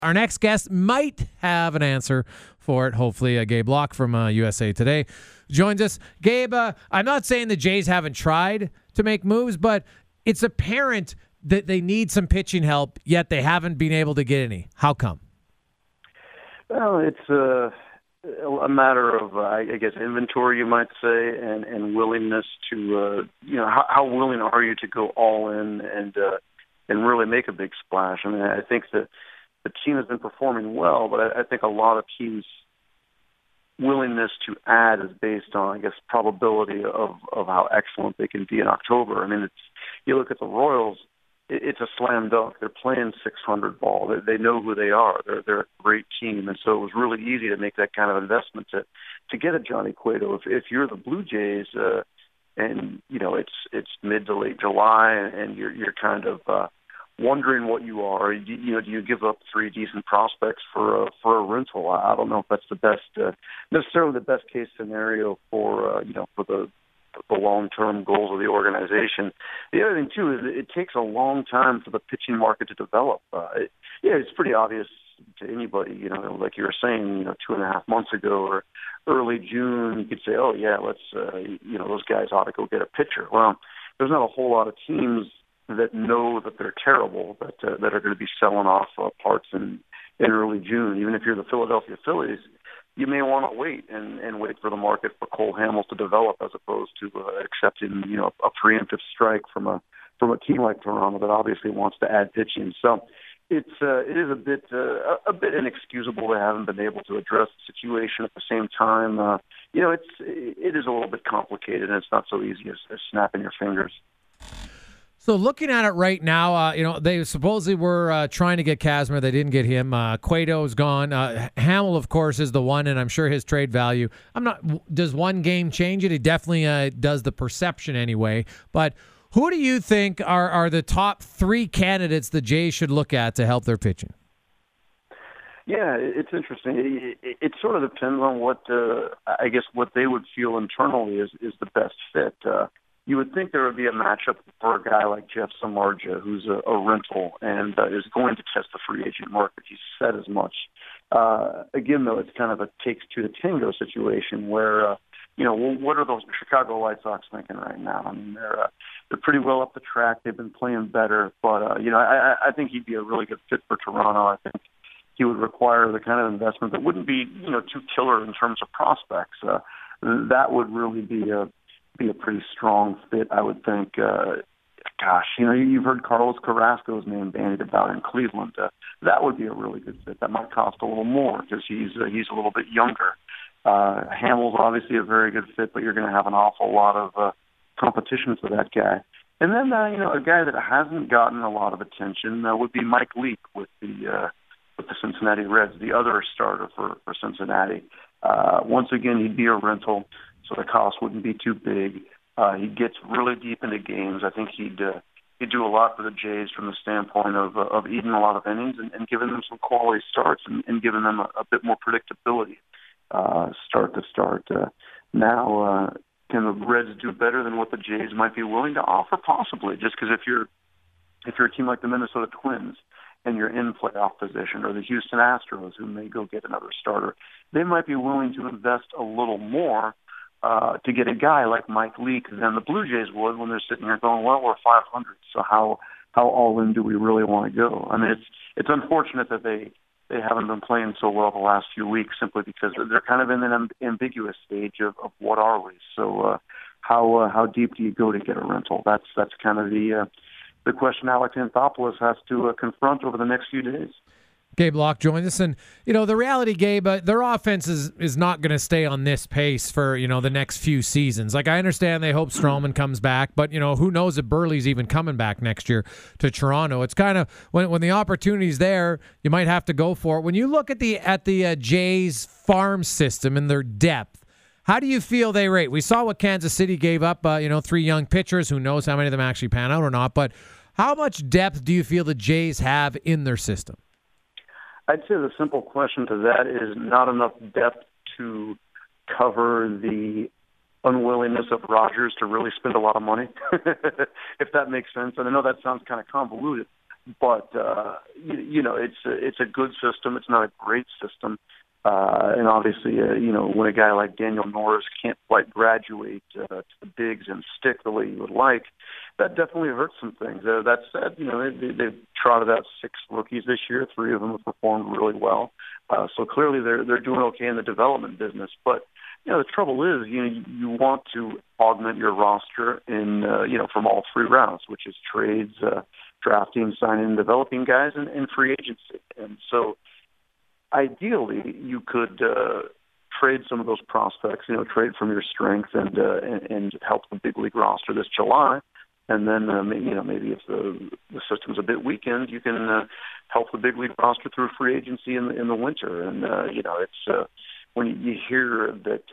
Our next guest might have an answer for it. Hopefully, Gabe Locke from USA Today joins us. Gabe, I'm not saying the Jays haven't tried to make moves, but it's apparent that they need some pitching help, yet they haven't been able to get any. How come? Well, it's a matter of, I guess, inventory, you might say, and willingness to, how willing are you to go all in and really make a big splash? I mean, I think that the team has been performing well, but I think a lot of teams' willingness to add is based on, I guess, probability of how excellent they can be in October. I mean, you look at the Royals, it's a slam dunk. They're playing 600 ball. They know who they are. They're a great team, and so it was really easy to make that kind of investment to get a Johnny Cueto. If you're the Blue Jays, and it's mid to late July, and you're kind of wondering what you are. Do you give up 3 decent prospects for a rental? I don't know if that's the best, necessarily the best case scenario for the long-term goals of the organization. The other thing too is it takes a long time for the pitching market to develop. It's pretty obvious to anybody. Like you were saying, 2.5 months ago or early June, you could say, oh yeah, let's those guys ought to go get a pitcher. Well, there's not a whole lot of teams that know that they're terrible, that are going to be selling off parts in early June. Even if you're the Philadelphia Phillies, you may want to wait and wait for the market for Cole Hamels to develop, as opposed to accepting a preemptive strike from a team like Toronto that obviously wants to add pitching. So it is a bit inexcusable they haven't been able to address the situation. At the same time, it is a little bit complicated, and it's not so easy as snapping your fingers. So looking at it right now, they supposedly were trying to get Kazmir. They didn't get him. Cueto's gone. Hamill, of course, is the one, and I'm sure his trade value. Does one game change it? He definitely does the perception anyway. But who do you think are the top 3 candidates the Jays should look at to help their pitching? Yeah, it's interesting. It sort of depends on what they would feel internally is the best fit. You would think there would be a matchup for a guy like Jeff Samardzija, who's a rental and is going to test the free agent market. He's said as much. Again, though, it's kind of a takes-two to tango situation where, what are those Chicago White Sox thinking right now? I mean, they're pretty well up the track. They've been playing better, but I think he'd be a really good fit for Toronto. I think he would require the kind of investment that wouldn't be, too killer in terms of prospects. That would really be a pretty strong fit, I would think. You've heard Carlos Carrasco's name bandied about in Cleveland. That would be a really good fit. That might cost a little more because he's a little bit younger. Hamill's obviously a very good fit, but you're going to have an awful lot of competition for that guy. And then, a guy that hasn't gotten a lot of attention would be Mike Leake with the Cincinnati Reds, the other starter for Cincinnati. Once again, he'd be a rental, so the cost wouldn't be too big. He gets really deep into games. I think he'd do a lot for the Jays from the standpoint of eating a lot of innings and giving them some quality starts and giving them a bit more predictability start to start. Now, can the Reds do better than what the Jays might be willing to offer? Possibly, just because if you're a team like the Minnesota Twins and you're in playoff position, or the Houston Astros, who may go get another starter, they might be willing to invest a little more to get a guy like Mike Leake than the Blue Jays would when they're sitting here going, well, we're 500, so how all in do we really want to go? I mean, it's unfortunate that they haven't been playing so well the last few weeks simply because they're kind of in an ambiguous stage of what are we. So how deep do you go to get a rental? That's kind of the question Alex Anthopoulos has to confront over the next few days. Gabe Locke joins us, and the reality, Gabe, their offense is not going to stay on this pace for the next few seasons. Like, I understand they hope Stroman comes back, but who knows if Burley's even coming back next year to Toronto. It's kind of when the opportunity's there, you might have to go for it. When you look at the Jays farm system and their depth, how do you feel they rate? We saw what Kansas City gave up, 3 young pitchers. Who knows how many of them actually pan out or not? But how much depth do you feel the Jays have in their system? I'd say the simple question to that is not enough depth to cover the unwillingness of Rogers to really spend a lot of money, if that makes sense. And I know that sounds kind of convoluted, But it's a good system. It's not a great system. And obviously, when a guy like Daniel Norris can't quite graduate to the bigs and stick the way you would like, that definitely hurts some things. That said, they've trotted out 6 rookies this year. 3 of them have performed really well. So clearly they're doing okay in the development business. But, the trouble is, you want to augment your roster in, from all 3 rounds, which is trades, drafting, signing, and developing guys, and free agency. And so ideally, you could trade some of those prospects, trade from your strength and help the big league roster this July. And then, maybe if the system's a bit weakened, you can help the big league roster through free agency in the winter. And, it's when you hear that,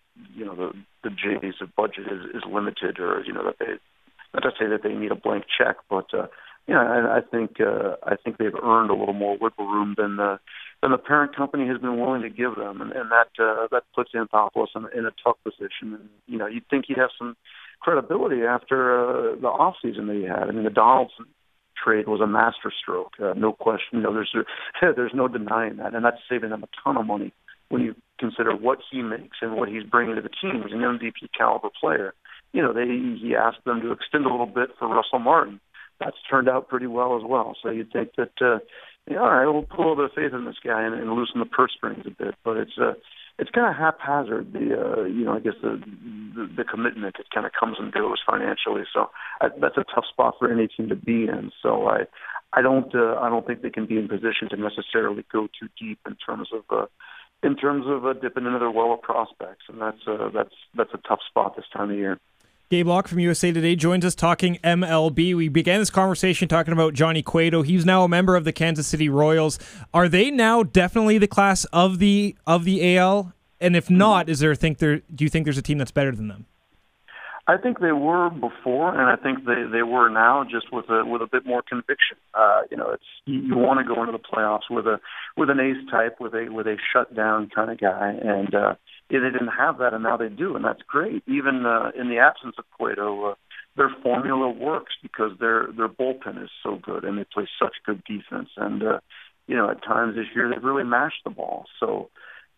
the Jays' budget is limited, or, that they, not to say that they need a blank check, but, I think they've earned a little more wiggle room than the parent company has been willing to give them, and that puts Anthopoulos in a tough position. And you'd think he'd have some credibility after the off season that he had. I mean, the Donaldson trade was a masterstroke, no question. There's no denying that, and that's saving them a ton of money when you consider what he makes and what he's bringing to the team. He's an MVP caliber player. He asked them to extend a little bit for Russell Martin. That's turned out pretty well as well. So you'd think that, all right, we'll put a little bit of faith in this guy and loosen the purse strings a bit. But it's kind of haphazard. I guess the commitment, it kind of comes and goes financially. So that's a tough spot for any team to be in. So I don't think they can be in position to necessarily go too deep in terms of dipping into their well of prospects, and that's a tough spot this time of year. Gabe Locke from USA Today joins us talking MLB. We began this conversation talking about Johnny Cueto. He's now a member of the Kansas City Royals. Are they now definitely the class of the AL? And if not, do you think there's a team that's better than them? I think they were before, and I think they were now, just with a bit more conviction. You want to go into the playoffs with an ace type, with a shutdown kind of guy, and they didn't have that, and now they do, and that's great. Even in the absence of Cueto, their formula works because their bullpen is so good, and they play such good defense. And at times this year they've really mashed the ball. So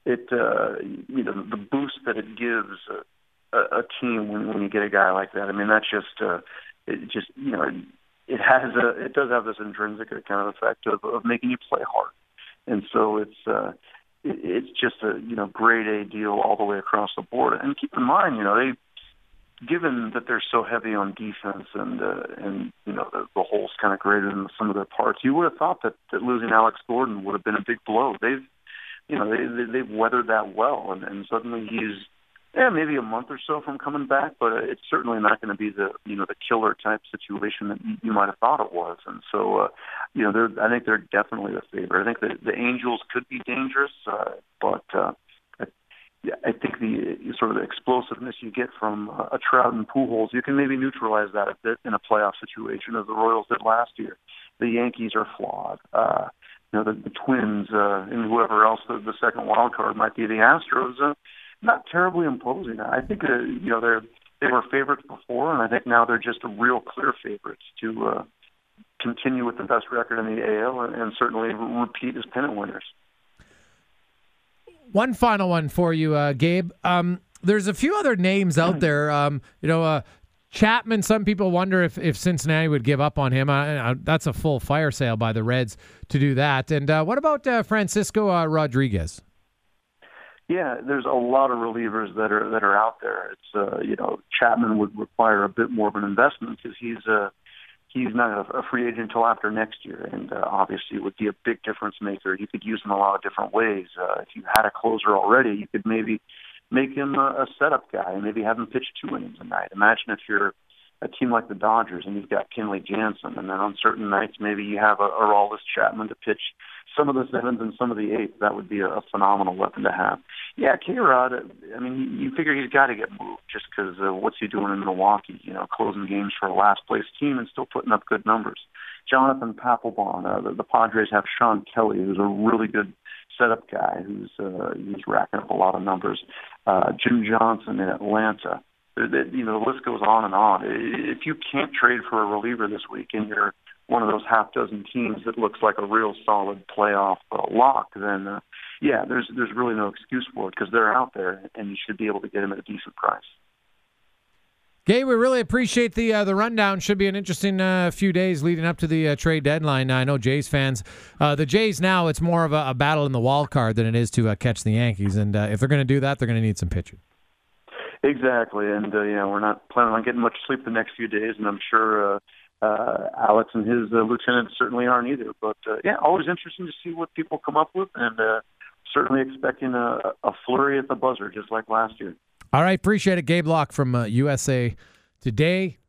the boost that it gives a team when you get a guy like that. I mean, that's just it does have this intrinsic kind of effect of making you play hard, and so it's just a grade A deal all the way across the board. And keep in mind, given that they're so heavy on defense and the hole's kind of greater than some of their parts, you would have thought that losing Alex Gordon would have been a big blow. They've weathered that well, and suddenly he's maybe a month or so from coming back, but it's certainly not going to be the killer type situation that you might have thought it was. And so I think they're definitely the favorite. I think the Angels could be dangerous, but I think the sort of the explosiveness you get from a Trout and Pujols, you can maybe neutralize that a bit in a playoff situation, as the Royals did last year. The Yankees are flawed. The Twins and whoever else the second wild card might be, the Astros. Not terribly imposing. I think they were favorites before, and I think now they're just real clear favorites to continue with the best record in the AL and certainly repeat as pennant winners. One final one for you, Gabe. There's a few other names out there. Chapman, some people wonder if Cincinnati would give up on him. That's a full fire sale by the Reds to do that. And what about Francisco Rodriguez? Yeah, there's a lot of relievers that are out there. It's Chapman would require a bit more of an investment because he's not a free agent until after next year, and obviously it would be a big difference maker. You could use him a lot of different ways. If you had a closer already, you could maybe make him a setup guy and maybe have him pitch 2 innings a night. Imagine if you're a team like the Dodgers and you've got Kenley Jansen, and then on certain nights maybe you have a Aroldis Chapman to pitch some of the 7th and some of the 8th. That would be a phenomenal weapon to have. Yeah, K-Rod, I mean, you figure he's got to get moved just because what's he doing in Milwaukee, closing games for a last-place team and still putting up good numbers. Jonathan Papelbon, the Padres have Sean Kelly, who's a really good setup guy who's racking up a lot of numbers. Jim Johnson in Atlanta. The list goes on and on. If you can't trade for a reliever this week and you're one of those half dozen teams that looks like a real solid playoff lock, then there's really no excuse for it because they're out there, and you should be able to get them at a decent price. Gabe, we really appreciate the rundown. Should be an interesting few days leading up to the trade deadline. I know Jays fans, the Jays now, it's more of a battle in the wild card than it is to catch the Yankees. And if they're going to do that, they're going to need some pitching. Exactly. And, we're not planning on getting much sleep the next few days, and I'm sure Alex and his lieutenants certainly aren't either. But, always interesting to see what people come up with, and certainly expecting a flurry at the buzzer, just like last year. All right, appreciate it. Gabe Locke from USA Today.